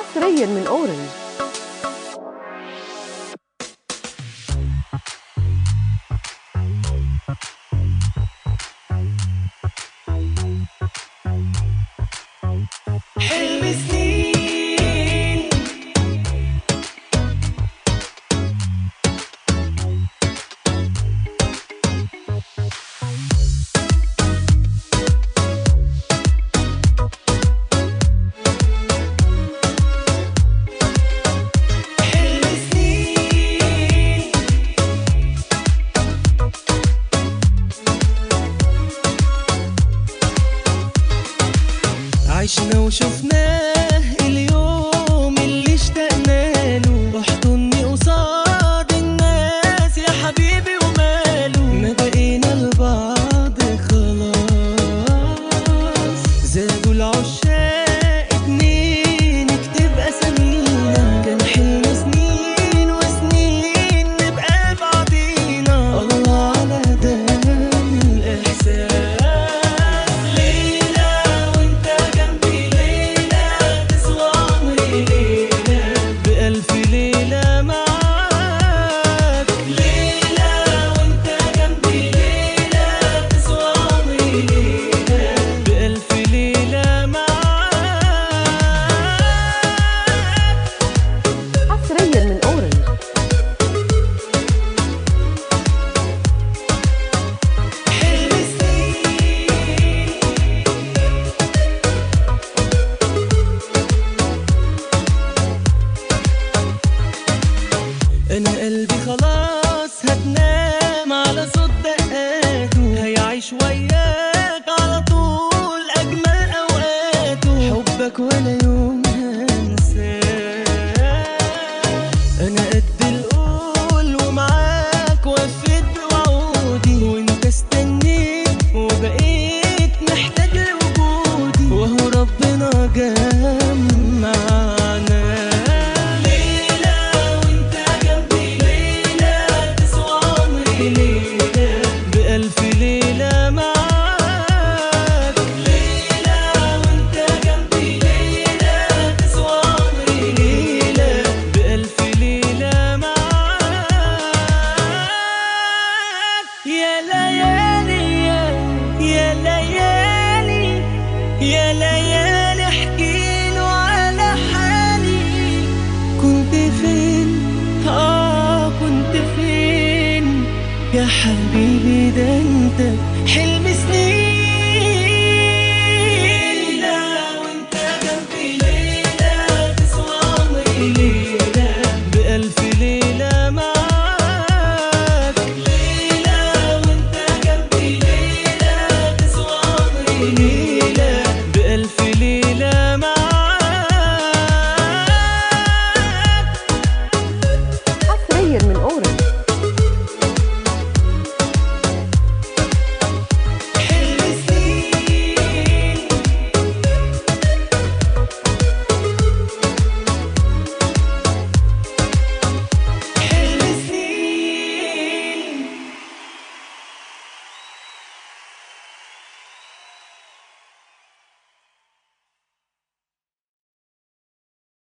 حصريا من أورنج. حلم سنين عشنا وشفناه اليوم اللي اشتقنا له، احضني قصاد الناس يا حبيبي وماله، ما بقينا لبعض خلاص، زادوا العشاق اتنين نكتب اسامينا، كان حلم سنين وسنين نبقى بعضينا، الله على ده الاحساس. أنا قلبي خلاص هتنام على صوت دقاته، هيعيش وياك على طول أجمل أوقاته، حبك ولا يوم هنساه، أنا قد القول ومعاك وفيت بوعودي، وأنت استنيت وبقيت محتاج لوجودي، وهو ربنا جمعنا. بألف ليلة معاك، ليلة وانت جنبي، ليلة تسوى عمري، ليلة بألف ليلة معاك. يا ليالي يا ليالي يا ليالي احكيله على حالي، كنت فين كنت فين يا حبيبي، ده انت حلم سنين.